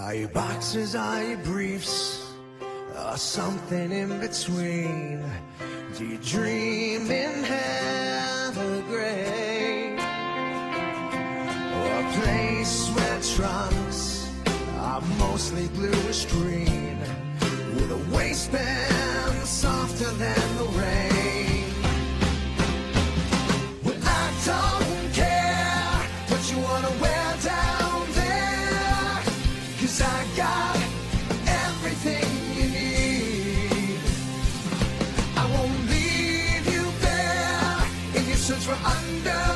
Are you boxers, are you briefs, or something in between? Do you dream in Evergreen, or a place where trunks are mostly bluish green, with a waistband softer than the rain? Well, I don't care what you wanna wear down there, 'cause I got everything you need. I won't leave you there in your search for under